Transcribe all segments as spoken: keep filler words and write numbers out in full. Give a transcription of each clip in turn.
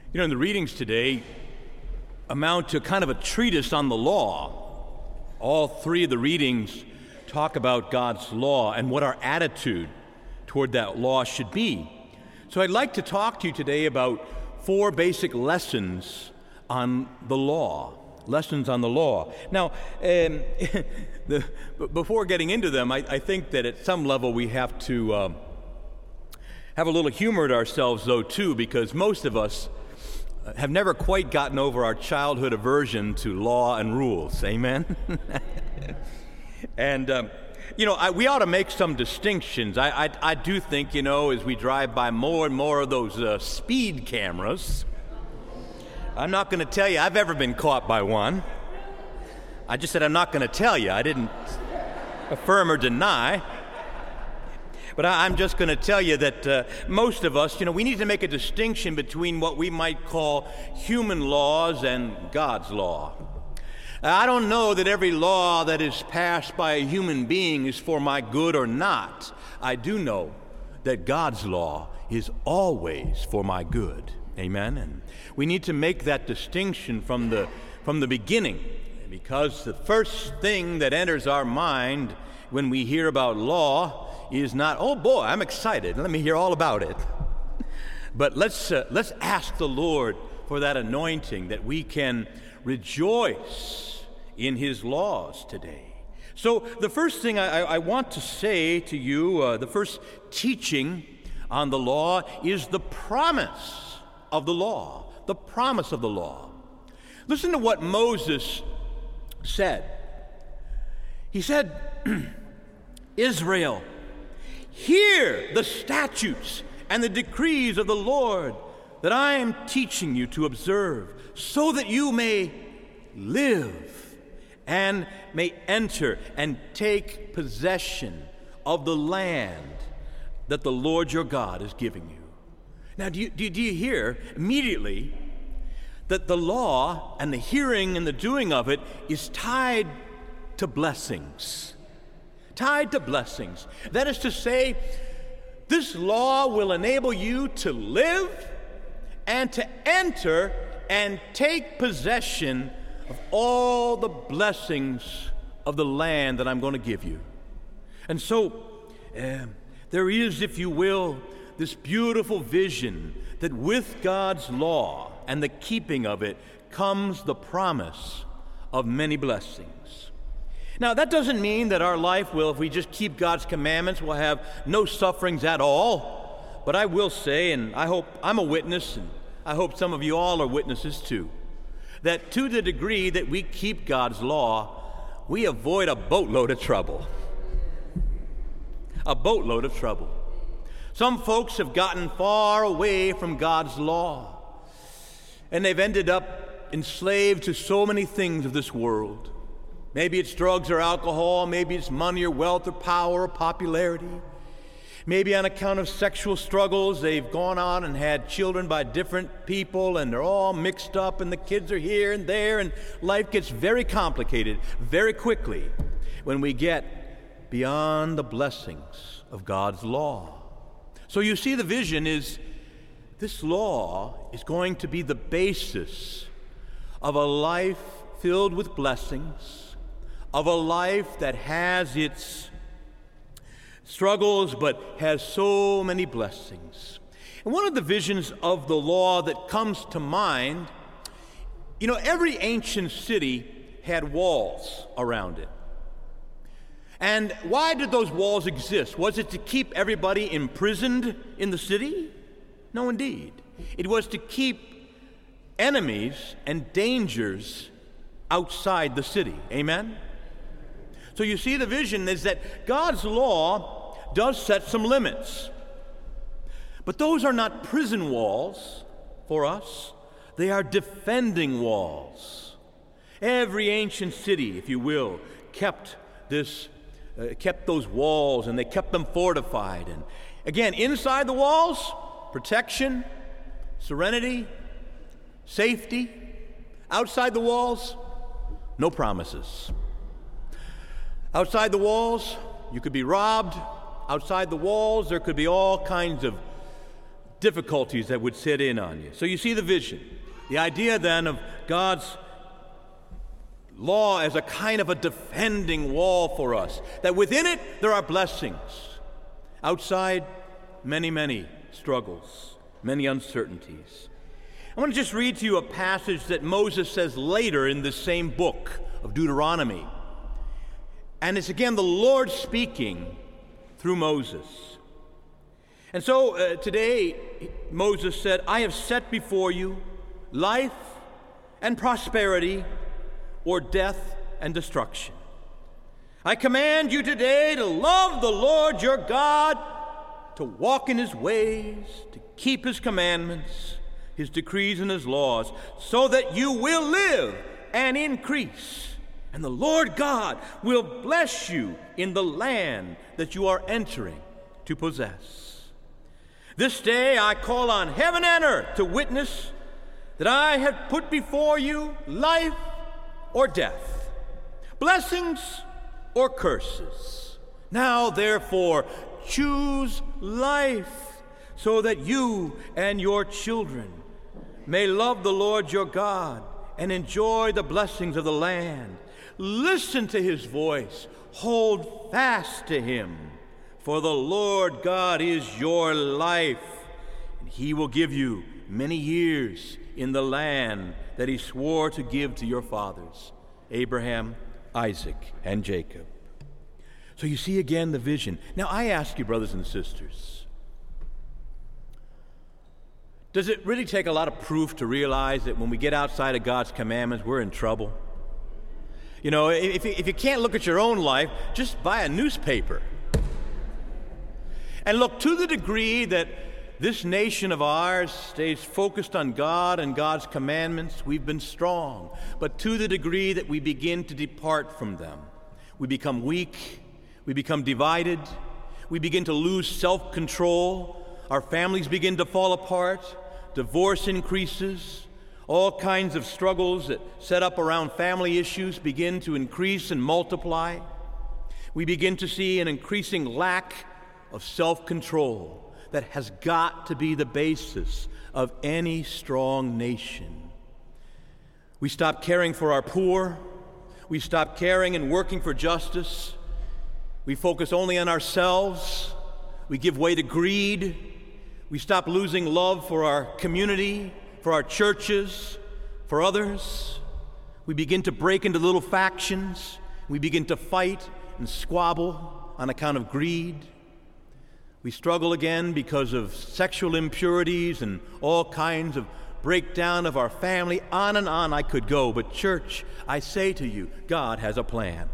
You know, the readings today amount to kind of a treatise on the law. All three of the readings talk about God's law and what our attitude toward that law should be. So I'd like to talk to you today about four basic lessons on the law. Lessons on the law. Now, um, the, before getting into them, I, I think that at some level we have to um, have a little humor at ourselves, though, too, because most of us have never quite gotten over our childhood aversion to law and rules. Amen? and, um, you know, I, we ought to make some distinctions. I, I, I do think, you know, as we drive by more and more of those uh, speed cameras, I'm not going to tell you I've ever been caught by one. I just said I'm not going to tell you. I didn't affirm or deny. But I, I'm just going to tell you that uh, most of us, you know, we need to make a distinction between what we might call human laws and God's law. I don't know that every law that is passed by a human being is for my good or not. I do know that God's law is always for my good. Amen? And we need to make that distinction from the, from the beginning, because the first thing that enters our mind when we hear about law is not, oh boy, I'm excited, let me hear all about it. But let's, uh, let's ask the Lord for that anointing that we can rejoice in His laws today. So the first thing I, I want to say to you, uh, the first teaching on the law is the promise of the law, the promise of the law. Listen to what Moses said. He said, Israel, hear the statutes and the decrees of the Lord that I am teaching you to observe, so that you may live and may enter and take possession of the land that the Lord your God is giving you. Now, do you, do you hear immediately that the law and the hearing and the doing of it is tied to blessings? Tied to blessings. That is to say, this law will enable you to live and to enter and take possession of all the blessings of the land that I'm going to give you. And so, uh, there is, if you will, this beautiful vision that with God's law and the keeping of it comes the promise of many blessings. Now, that doesn't mean that our life will, if we just keep God's commandments, will have no sufferings at all. But I will say, and I hope I'm a witness, and I hope some of you all are witnesses too, that to the degree that we keep God's law, we avoid a boatload of trouble. A boatload of trouble. Some folks have gotten far away from God's law, and they've ended up enslaved to so many things of this world. Maybe it's drugs or alcohol, maybe it's money or wealth or power or popularity. Maybe on account of sexual struggles, they've gone on and had children by different people, and they're all mixed up, and the kids are here and there, and life gets very complicated very quickly when we get beyond the blessings of God's law. So you see, the vision is this law is going to be the basis of a life filled with blessings, of a life that has its struggles but has so many blessings. And one of the visions of the law that comes to mind, you know, every ancient city had walls around it. And why did those walls exist? Was it to keep everybody imprisoned in the city? No, indeed. It was to keep enemies and dangers outside the city. Amen? So you see, the vision is that God's law does set some limits. But those are not prison walls for us. They are defending walls. Every ancient city, if you will, kept this Uh, kept those walls, and they kept them fortified. And again, inside the walls, protection, serenity, safety. Outside the walls, no promises. Outside the walls, you could be robbed. Outside the walls, there could be all kinds of difficulties that would sit in on you. So you see the vision. The idea then of God's law as a kind of a defending wall for us, that within it there are blessings. Outside, many, many struggles, many uncertainties. I want to just read to you a passage that Moses says later in this same book of Deuteronomy. And it's again the Lord speaking through Moses. And so uh, today, Moses said, I have set before you life and prosperity, or death and destruction. I command you today to love the Lord your God, to walk in his ways, to keep his commandments, his decrees and his laws, so that you will live and increase. And the Lord God will bless you in the land that you are entering to possess. This day I call on heaven and earth to witness that I have put before you life or death, blessings or curses. Now, therefore, choose life, so that you and your children may love the Lord your God and enjoy the blessings of the land. Listen to his voice, hold fast to him, for the Lord God is your life, and he will give you many years in the land that he swore to give to your fathers, Abraham, Isaac, and Jacob. So you see again the vision. Now I ask you, brothers and sisters, does it really take a lot of proof to realize that when we get outside of God's commandments, we're in trouble? You know, if you, if you can't look at your own life, just buy a newspaper. And look, to the degree that this nation of ours stays focused on God and God's commandments, we've been strong. But to the degree that we begin to depart from them, we become weak, we become divided, we begin to lose self-control, our families begin to fall apart, divorce increases, all kinds of struggles that set up around family issues begin to increase and multiply. We begin to see an increasing lack of self-control that has got to be the basis of any strong nation. We stop caring for our poor. We stop caring and working for justice. We focus only on ourselves. We give way to greed. We stop losing love for our community, for our churches, for others. We begin to break into little factions. We begin to fight and squabble on account of greed. We struggle again because of sexual impurities and all kinds of breakdown of our family. On and on I could go. But church, I say to you, God has a plan.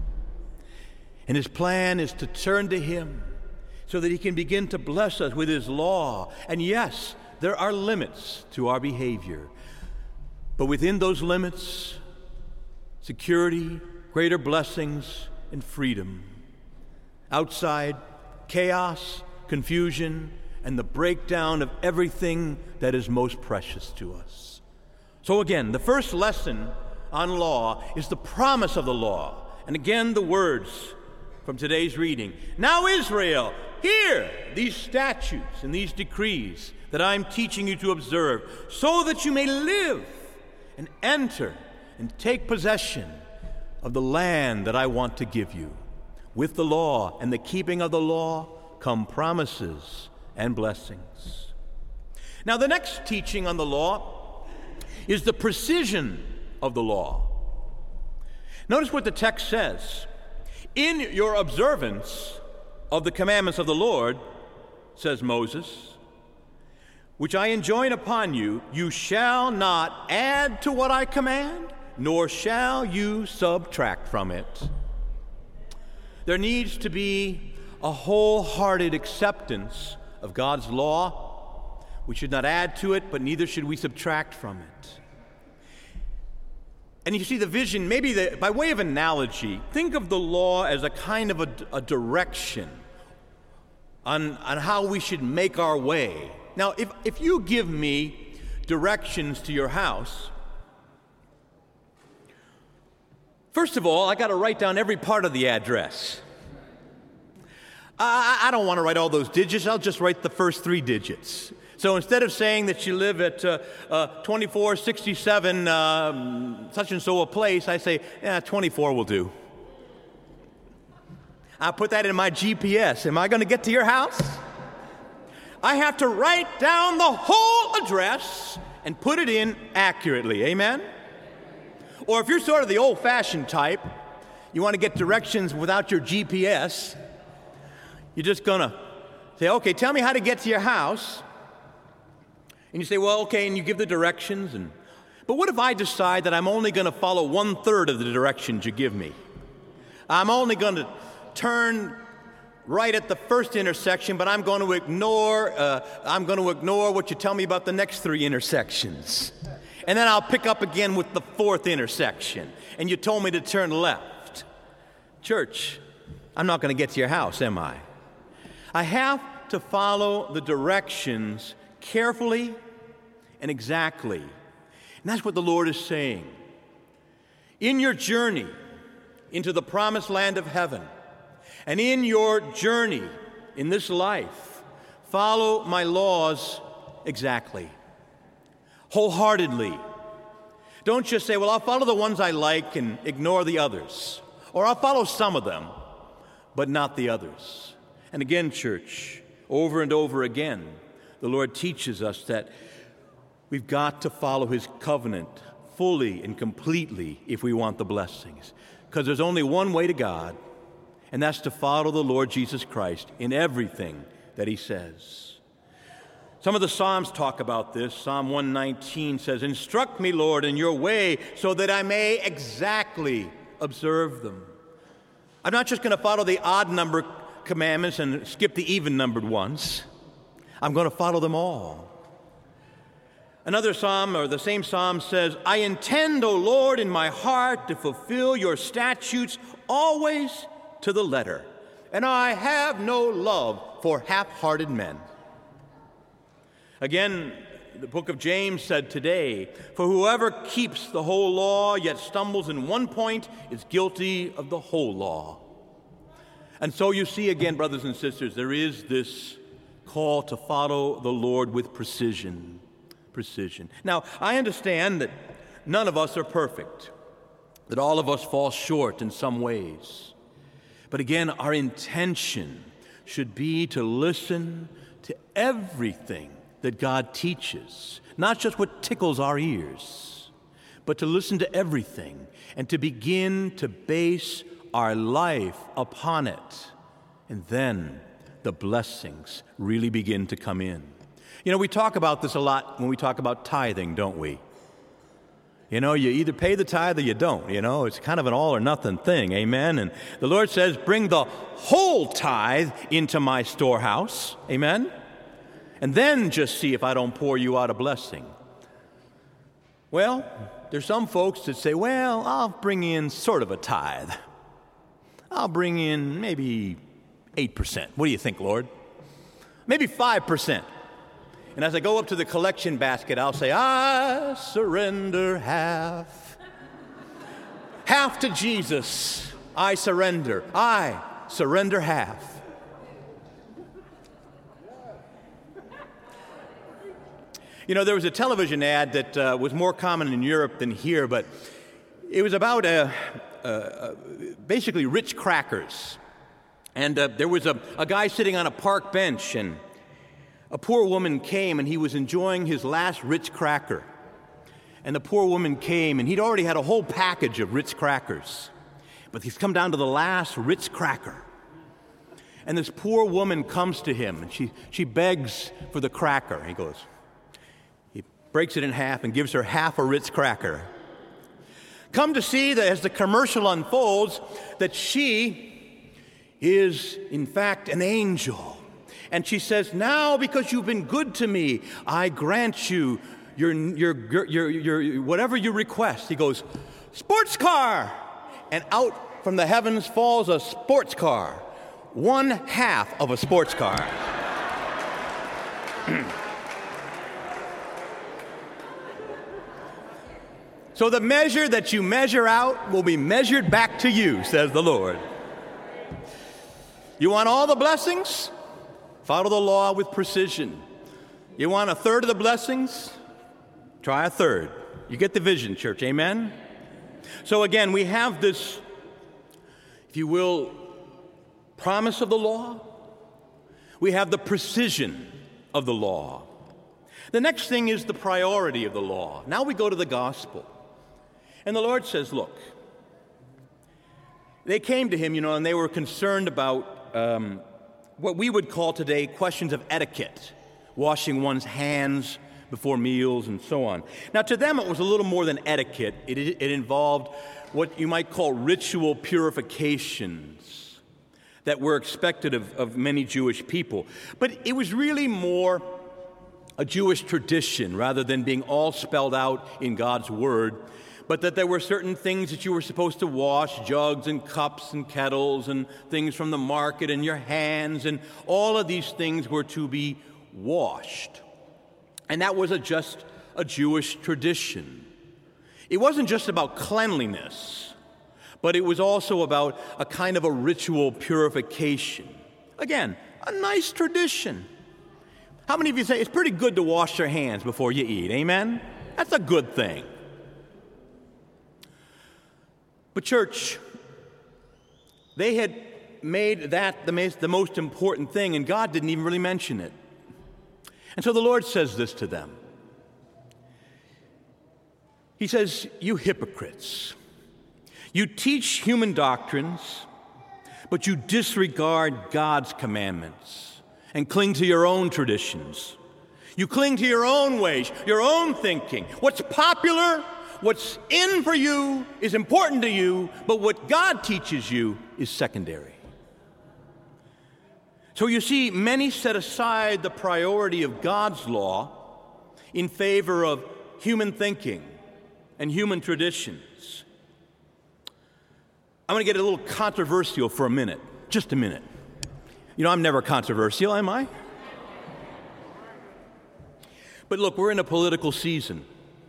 And his plan is to turn to him so that he can begin to bless us with his law. And yes, there are limits to our behavior. But within those limits, security, greater blessings, and freedom. Outside, chaos, confusion, and the breakdown of everything that is most precious to us. So again, the first lesson on law is the promise of the law. And again, the words from today's reading. Now Israel, hear these statutes and these decrees that I'm teaching you to observe, so that you may live and enter and take possession of the land that I want to give you. With the law and the keeping of the law come promises and blessings. Now, the next teaching on the law is the precision of the law. Notice what the text says. In your observance of the commandments of the Lord, says Moses, which I enjoin upon you, you shall not add to what I command, nor shall you subtract from it. There needs to be a wholehearted acceptance of God's law. We should not add to it, but neither should we subtract from it. And you see the vision, maybe the, by way of analogy, think of the law as a kind of a, a direction on, on how we should make our way. Now, if, if you give me directions to your house, first of all, I got to write down every part of the address. I, I don't want to write all those digits. I'll just write the first three digits. So instead of saying that you live at uh, uh, twenty-four sixty-seven um, such and so a place, I say, yeah, twenty-four will do. I put that in my G P S. Am I going to get to your house? I have to write down the whole address and put it in accurately. Amen? Or if you're sort of the old-fashioned type, you want to get directions without your G P S, you're just going to say, okay, tell me how to get to your house. And you say, well, okay, and you give the directions. And but what if I decide that I'm only going to follow one-third of the directions you give me? I'm only going to turn right at the first intersection, but I'm going to ignore, uh, I'm going to ignore what you tell me about the next three intersections. And then I'll pick up again with the fourth intersection. And you told me to turn left. Church, I'm not going to get to your house, am I? I have to follow the directions carefully and exactly. And that's what the Lord is saying. In your journey into the promised land of heaven, and in your journey in this life, follow my laws exactly, wholeheartedly. Don't just say, well, I'll follow the ones I like and ignore the others. Or I'll follow some of them, but not the others. And again, church, over and over again, the Lord teaches us that we've got to follow his covenant fully and completely if we want the blessings. Because there's only one way to God, and that's to follow the Lord Jesus Christ in everything that he says. Some of the Psalms talk about this. Psalm one nineteen says, instruct me, Lord, in your way so that I may exactly observe them. I'm not just going to follow the odd number commandments and skip the even numbered ones. I'm going to follow them all. Another psalm, or the same psalm, says, I intend, O Lord, in my heart to fulfill your statutes always to the letter, and I have no love for half-hearted men. Again, the book of James said today, for whoever keeps the whole law yet stumbles in one point is guilty of the whole law. And so you see again, brothers and sisters, there is this call to follow the Lord with precision. Precision. Now, I understand that none of us are perfect, that all of us fall short in some ways. But again, our intention should be to listen to everything that God teaches, not just what tickles our ears, but to listen to everything and to begin to base our life upon it. And then the blessings really begin to come in. You know, we talk about this a lot when we talk about tithing, don't we? You know, you either pay the tithe or you don't. You know, it's kind of an all or nothing thing, amen? And the Lord says, bring the whole tithe into my storehouse, amen? And then just see if I don't pour you out a blessing. Well, there's some folks that say, well, I'll bring in sort of a tithe. I'll bring in maybe eight percent. What do you think, Lord? Maybe five percent. And as I go up to the collection basket, I'll say, I surrender half. Half to Jesus, I surrender. I surrender half. You know, there was a television ad that uh, was more common in Europe than here, but it was about uh, uh, basically Ritz crackers. And uh, there was a, a guy sitting on a park bench, and a poor woman came, and he was enjoying his last Ritz cracker. And the poor woman came, and he'd already had a whole package of Ritz crackers. But he's come down to the last Ritz cracker. And this poor woman comes to him, and she, she begs for the cracker. He goes, he breaks it in half and gives her half a Ritz cracker. Come to see that as the commercial unfolds, that she is, in fact, an angel. And she says, now because you've been good to me, I grant you your, your, your, your, whatever you request. He goes, sports car! And out from the heavens falls a sports car, one half of a sports car. So the measure that you measure out will be measured back to you, says the Lord. You want all the blessings? Follow the law with precision. You want a third of the blessings? Try a third. You get the vision, church. Amen? So again, we have this, if you will, promise of the law. We have the precision of the law. The next thing is the priority of the law. Now we go to the gospel. And the Lord says, look, they came to him, you know, and they were concerned about um, what we would call today questions of etiquette, washing one's hands before meals and so on. Now, to them, it was a little more than etiquette. It, it involved what you might call ritual purifications that were expected of, of many Jewish people. But it was really more a Jewish tradition rather than being all spelled out in God's Word, but that there were certain things that you were supposed to wash, jugs and cups and kettles and things from the market and your hands, and all of these things were to be washed. And that was a, just a Jewish tradition. It wasn't just about cleanliness, but it was also about a kind of a ritual purification. Again, a nice tradition. How many of you say it's pretty good to wash your hands before you eat? Amen? That's a good thing. But church, they had made that the most, the most important thing, and God didn't even really mention it. And so the Lord says this to them. He says, you hypocrites, you teach human doctrines, but you disregard God's commandments and cling to your own traditions. You cling to your own ways, your own thinking. What's popular, what's in for you is important to you, but what God teaches you is secondary. So you see, many set aside the priority of God's law in favor of human thinking and human traditions. I'm going to get a little controversial for a minute, just a minute. You know, I'm never controversial, am I? But look, we're in a political season.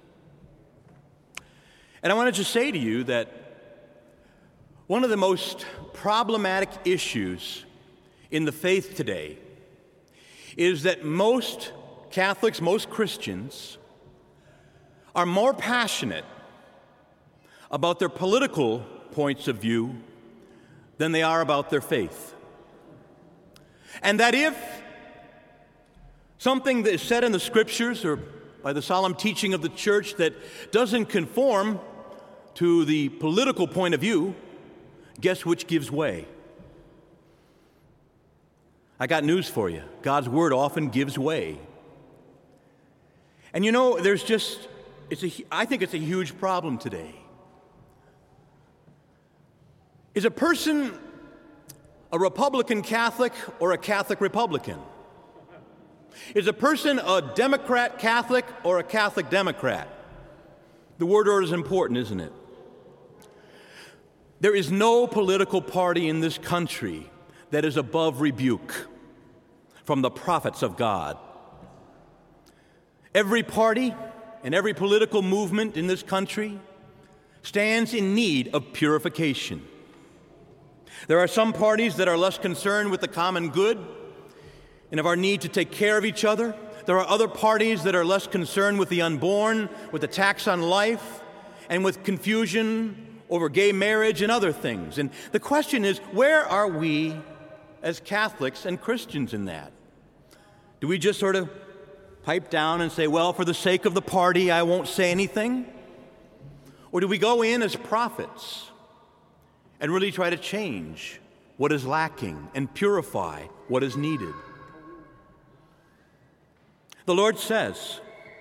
And I want to just say to you that one of the most problematic issues in the faith today is that most Catholics, most Christians, are more passionate about their political points of view than they are about their faith. And that if something that is said in the Scriptures or by the solemn teaching of the church that doesn't conform to the political point of view, guess which gives way? I got news for you. God's Word often gives way. And you know, there's just, it's a, I think it's a huge problem today. Is a person a Republican Catholic or a Catholic Republican? Is a person a Democrat Catholic or a Catholic Democrat? The word order is important, isn't it? There is no political party in this country that is above rebuke from the prophets of God. Every party and every political movement in this country stands in need of purification. There are some parties that are less concerned with the common good and of our need to take care of each other. There are other parties that are less concerned with the unborn, with the tax on life, and with confusion over gay marriage and other things. And the question is, where are we as Catholics and Christians in that? Do we just sort of pipe down and say, well, for the sake of the party, I won't say anything? Or do we go in as prophets and really try to change what is lacking and purify what is needed? The Lord says,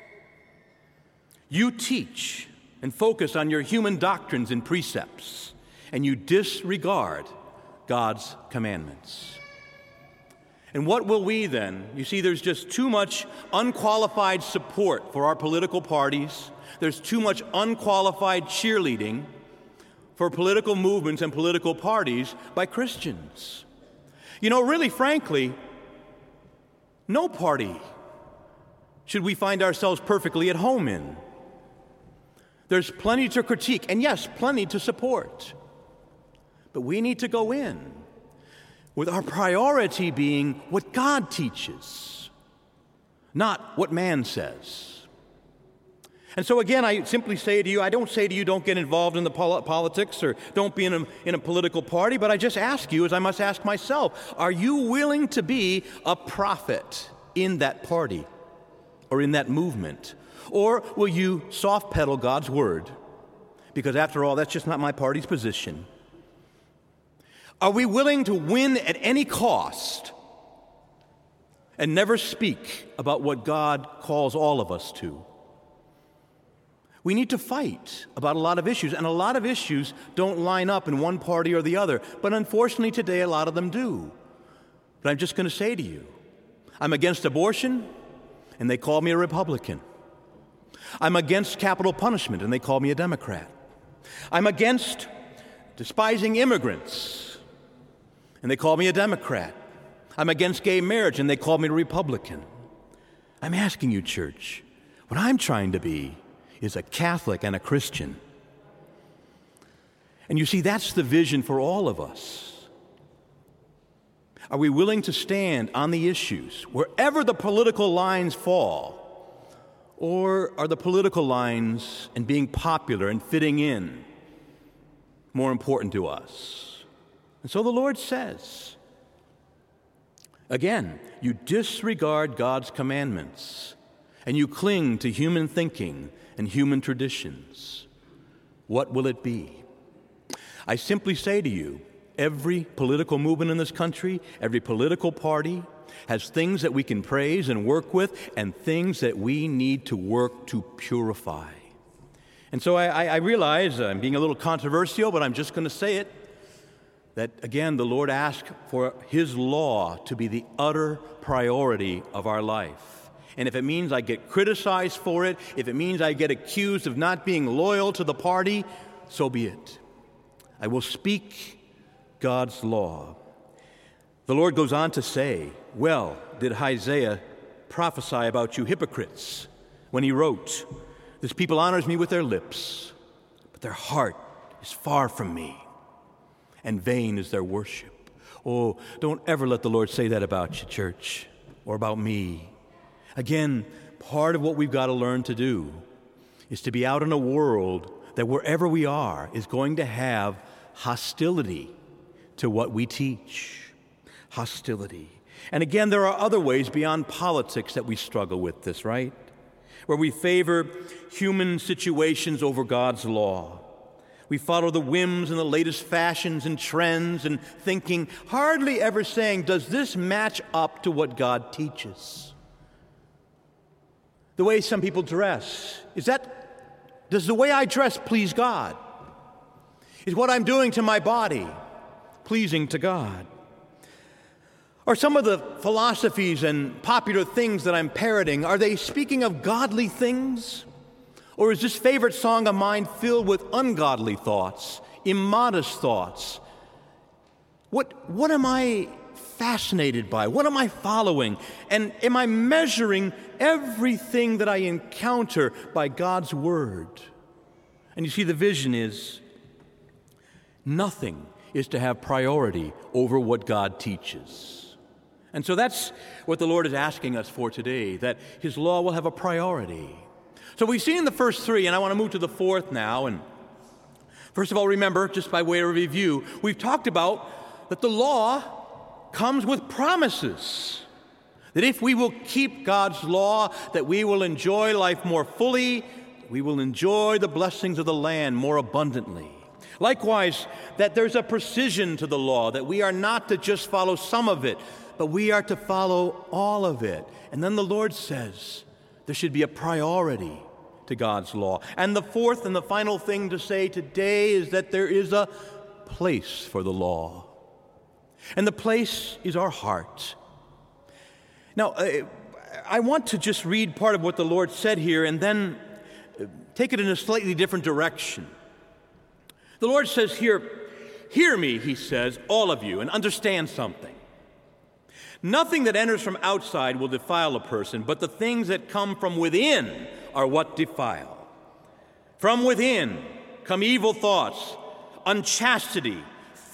you teach and focus on your human doctrines and precepts, and you disregard God's commandments. And what will we then? You see, there's just too much unqualified support for our political parties. There's too much unqualified cheerleading for political movements and political parties by Christians. You know, really, frankly, no party should we find ourselves perfectly at home in. There's plenty to critique, and yes, plenty to support. But we need to go in with our priority being what God teaches, not what man says. And so again, I simply say to you, I don't say to you, don't get involved in the pol- politics or don't be in a, in a political party, but I just ask you, as I must ask myself, are you willing to be a prophet in that party or in that movement? Or will you soft pedal God's word? Because after all, that's just not my party's position. Are we willing to win at any cost and never speak about what God calls all of us to? We need to fight about a lot of issues, and a lot of issues don't line up in one party or the other, but unfortunately today a lot of them do. But I'm just going to say to you, I'm against abortion, and they call me a Republican. I'm against capital punishment, and they call me a Democrat. I'm against despising immigrants, and they call me a Democrat. I'm against gay marriage, and they call me a Republican. I'm asking you, church, what I'm trying to be is a Catholic and a Christian. And you see, that's the vision for all of us. Are we willing to stand on the issues wherever the political lines fall? Or are the political lines and being popular and fitting in more important to us? And so the Lord says, again, you disregard God's commandments and you cling to human thinking and human traditions. What will it be? I simply say to you, every political movement in this country, every political party has things that we can praise and work with and things that we need to work to purify. And so I, I realize I'm being a little controversial, but I'm just going to say it, that again, the Lord asked for His law to be the utter priority of our life. And if it means I get criticized for it, if it means I get accused of not being loyal to the party, so be it. I will speak God's law. The Lord goes on to say, well, did Isaiah prophesy about you hypocrites when he wrote, this people honors me with their lips, but their heart is far from me, and vain is their worship. Oh, don't ever let the Lord say that about you, church, or about me. Again, part of what we've got to learn to do is to be out in a world that wherever we are is going to have hostility to what we teach. Hostility. And again, there are other ways beyond politics that we struggle with this, right? Where we favor human situations over God's law. We follow the whims and the latest fashions and trends and thinking, hardly ever saying, does this match up to what God teaches? The way some people dress, is that, does the way I dress please God? Is what I'm doing to my body pleasing to God? Are some of the philosophies and popular things that I'm parroting, are they speaking of godly things? Or is this favorite song of mine filled with ungodly thoughts, immodest thoughts? What, what am I fascinated by? What am I following? And am I measuring everything that I encounter by God's word? And you see, the vision is nothing is to have priority over what God teaches. And so that's what the Lord is asking us for today, that His law will have a priority. So we've seen the first three, and I want to move to the fourth now. And first of all, remember, just by way of review, we've talked about that the law comes with promises. That if we will keep God's law, that we will enjoy life more fully, we will enjoy the blessings of the land more abundantly. Likewise, that there's a precision to the law, that we are not to just follow some of it, but we are to follow all of it. And then the Lord says there should be a priority to God's law. And the fourth and the final thing to say today is that there is a place for the law. And the place is our heart. Now, I want to just read part of what the Lord said here and then take it in a slightly different direction. The Lord says here, hear me, He says, all of you, and understand something. Nothing that enters from outside will defile a person, but the things that come from within are what defile. From within come evil thoughts, unchastity,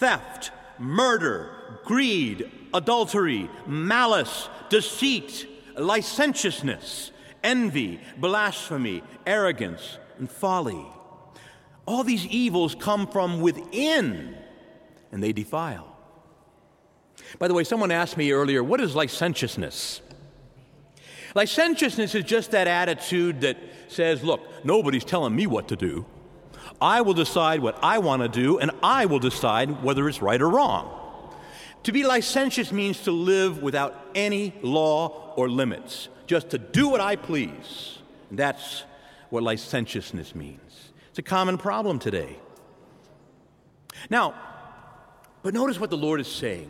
theft, murder, greed, adultery, malice, deceit, licentiousness, envy, blasphemy, arrogance, and folly. All these evils come from within, and they defile. By the way, someone asked me earlier, what is licentiousness? Licentiousness is just that attitude that says, look, nobody's telling me what to do. I will decide what I want to do, and I will decide whether it's right or wrong. To be licentious means to live without any law or limits, just to do what I please. And that's what licentiousness means. It's a common problem today. Now, but notice what the Lord is saying.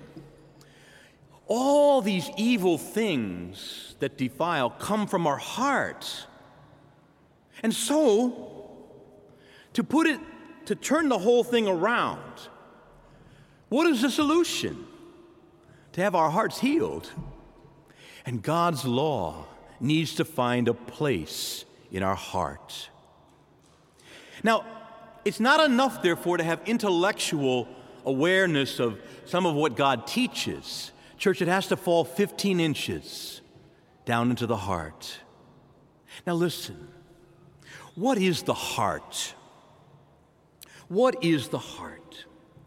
All these evil things that defile come from our heart. And so, to put it, to turn the whole thing around, what is the solution? To have our hearts healed. And God's law needs to find a place in our heart. Now, it's not enough, therefore, to have intellectual awareness of some of what God teaches. Church, it has to fall fifteen inches down into the heart. Now listen, what is the heart? What is the heart?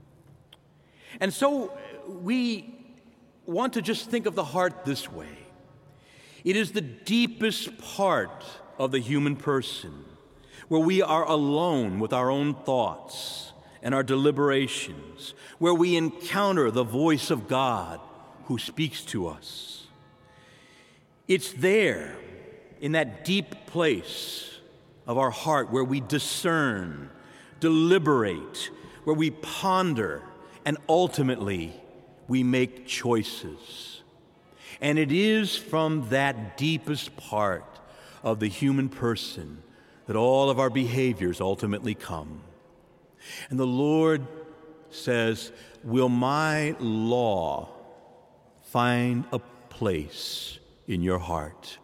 And so we want to just think of the heart this way. It is the deepest part of the human person, where we are alone with our own thoughts and our deliberations, where we encounter the voice of God who speaks to us. It's there, in that deep place of our heart, where we discern, deliberate, where we ponder, and ultimately we make choices. And it is from that deepest part of the human person that all of our behaviors ultimately come. And the Lord says, will my law find a place in your heart?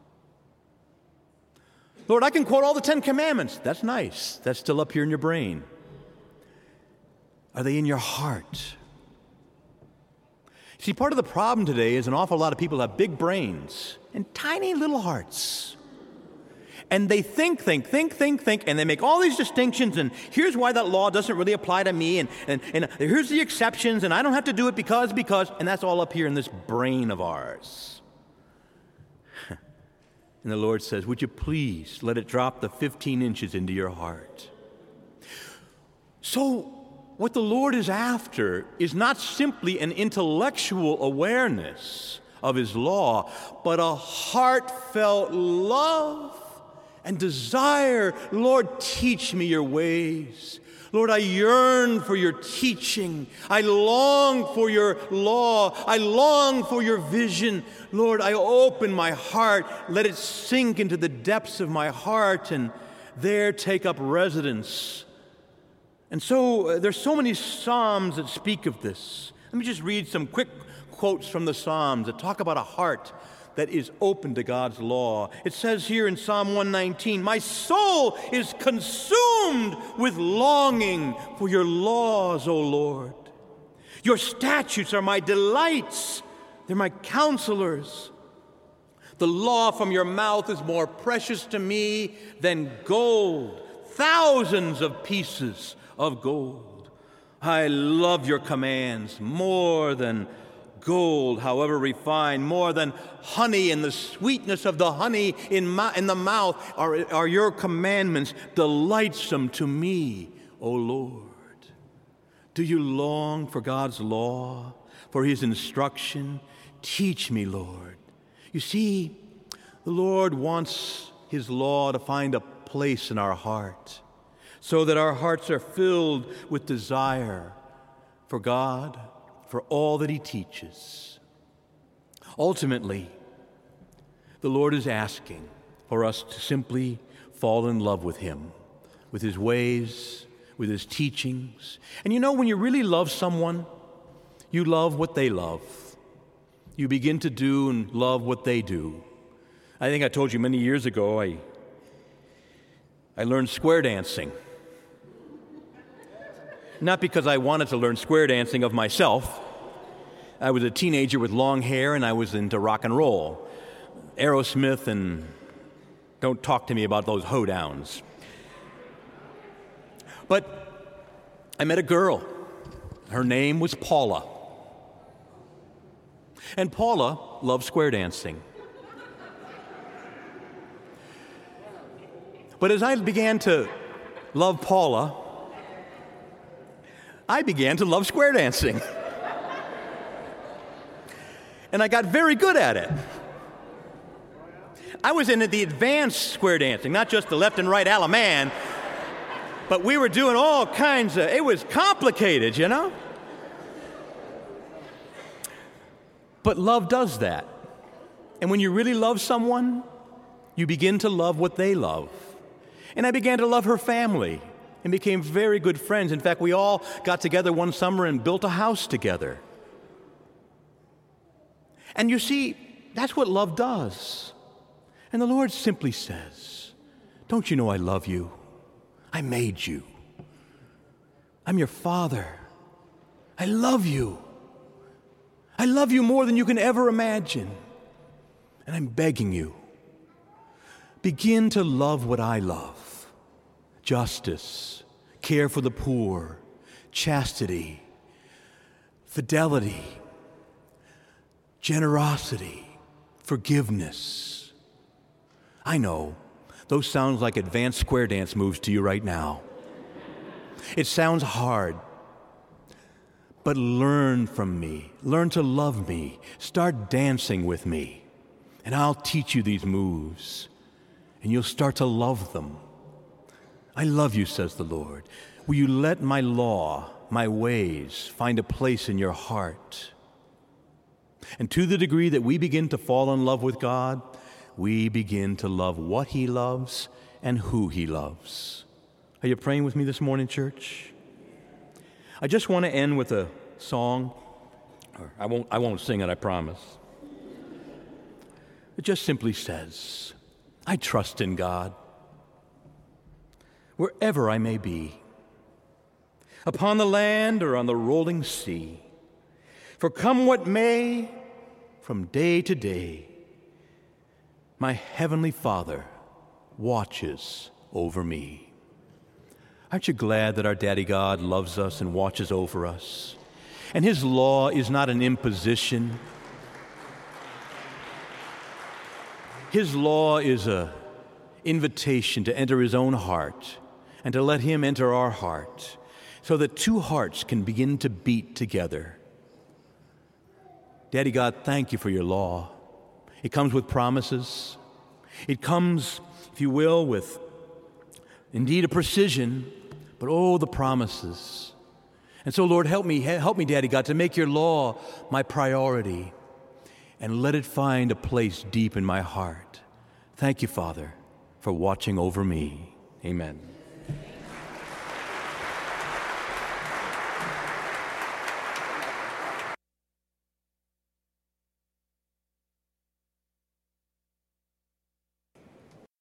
Lord, I can quote all the Ten Commandments. That's nice. That's still up here in your brain. Are they in your heart? See, part of the problem today is an awful lot of people have big brains and tiny little hearts. And they think, think, think, think, think, and they make all these distinctions, and here's why that law doesn't really apply to me, and, and, and here's the exceptions, and I don't have to do it because, because, and that's all up here in this brain of ours. And the Lord says, would you please let it drop the fifteen inches into your heart? So, what the Lord is after is not simply an intellectual awareness of His law, but a heartfelt love and desire. Lord, teach me your ways. Lord, I yearn for your teaching. I long for your law. I long for your vision. Lord, I open my heart. Let it sink into the depths of my heart and there take up residence. And so uh, there's so many Psalms that speak of this. Let me just read some quick quotes from the Psalms that talk about a heart that is open to God's law. It says here in Psalm one nineteen, my soul is consumed with longing for your laws, O Lord. Your statutes are my delights. They're my counselors. The law from your mouth is more precious to me than gold, thousands of pieces of gold. I love your commands more than gold, however refined, more than honey, and the sweetness of the honey in, my, in the mouth are, are your commandments, delightsome to me, O Lord. Do you long for God's law, for His instruction? Teach me, Lord. You see, the Lord wants His law to find a place in our heart so that our hearts are filled with desire for God, for all that He teaches. Ultimately, the Lord is asking for us to simply fall in love with Him, with His ways, with His teachings. And you know, when you really love someone, you love what they love. You begin to do and love what they do. I think I told you many years ago, I, I learned square dancing. Not because I wanted to learn square dancing of myself. I was a teenager with long hair and I was into rock and roll. Aerosmith and don't talk to me about those hoedowns. But I met a girl. Her name was Paula. And Paula loved square dancing. But as I began to love Paula, I began to love square dancing. And I got very good at it. I was into the advanced square dancing, not just the left and right Alaman, but we were doing all kinds of, it was complicated, you know? But love does that. And when you really love someone, you begin to love what they love. And I began to love her family and became very good friends. In fact, we all got together one summer and built a house together. And you see, that's what love does. And the Lord simply says, don't you know I love you? I made you. I'm your Father. I love you. I love you more than you can ever imagine. And I'm begging you, begin to love what I love. Justice, care for the poor, chastity, fidelity, generosity, forgiveness. I know, those sound like advanced square dance moves to you right now. It sounds hard, but learn from me. Learn to love me. Start dancing with me, and I'll teach you these moves, and you'll start to love them. I love you, says the Lord. Will you let my law, my ways, find a place in your heart? And to the degree that we begin to fall in love with God, we begin to love what He loves and who He loves. Are you praying with me this morning, church? I just want to end with a song. I won't, I won't sing it, I promise. It just simply says, I trust in God, wherever I may be, upon the land or on the rolling sea. For come what may, from day to day, my heavenly Father watches over me. Aren't you glad that our Daddy God loves us and watches over us? And His law is not an imposition. His law is an invitation to enter His own heart and to let Him enter our heart so that two hearts can begin to beat together. Daddy God, thank you for your law. It comes with promises. It comes, if you will, with indeed a precision, but oh, the promises. And so, Lord, help me, help me, Daddy God, to make your law my priority and let it find a place deep in my heart. Thank you, Father, for watching over me. Amen.